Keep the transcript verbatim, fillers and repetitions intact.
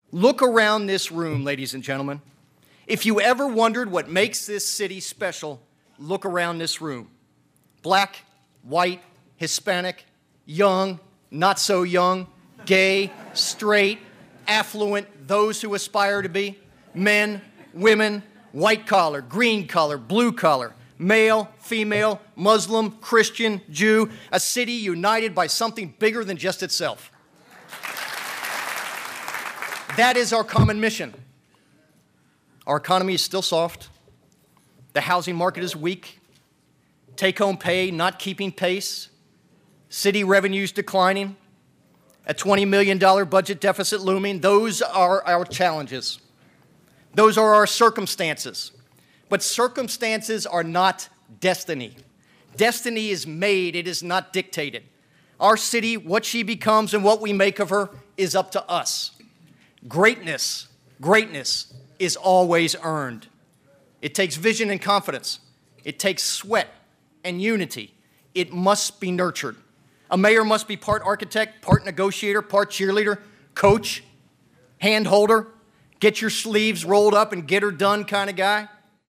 Look around this room, ladies and gentlemen. If you ever wondered what makes this city special, look around this room. Black, white, Hispanic, young, not so young, gay, straight, affluent, those who aspire to be, men, women, white collar, green collar, blue collar, male, female, Muslim, Christian, Jew, a city united by something bigger than just itself. That is our common mission. Our economy is still soft. The housing market is weak. Take-home pay not keeping pace. City revenues declining. A twenty million dollar budget deficit looming. Those are our challenges. Those are our circumstances. But circumstances are not destiny. Destiny is made, it is not dictated. Our city, what she becomes and what we make of her, is up to us. Greatness, greatness is always earned. It takes vision and confidence. It takes sweat and unity. It must be nurtured. A mayor must be part architect, part negotiator, part cheerleader, coach, hand holder, get your sleeves rolled up and get her done kind of guy.